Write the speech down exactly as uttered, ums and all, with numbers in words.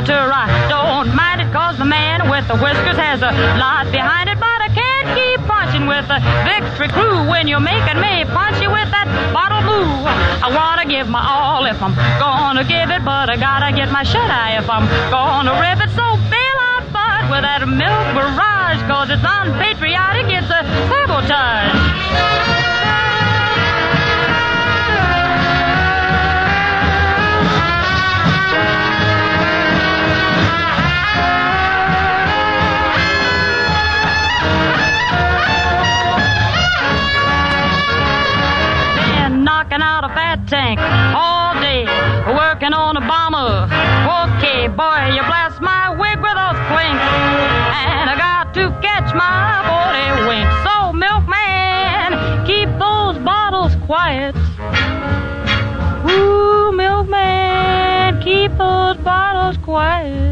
motor. I don't mind it cause the man with the whiskers has a lot behind it, but I can't keep punching with the victory crew when you're making me punch you with that bottle blue. I wanna give my all if I'm gonna give it, but I gotta get my shut-eye if I'm gonna rip it. So bail out bud with that milk barrage, cause it's unpatriotic, it's a sabotage. Knocking out a fat tank all day, working on a bomber. Okay, boy, you blast my wig with those clinks, and I got to catch my forty winks. So, milkman, keep those bottles quiet. Ooh, milkman, keep those bottles quiet.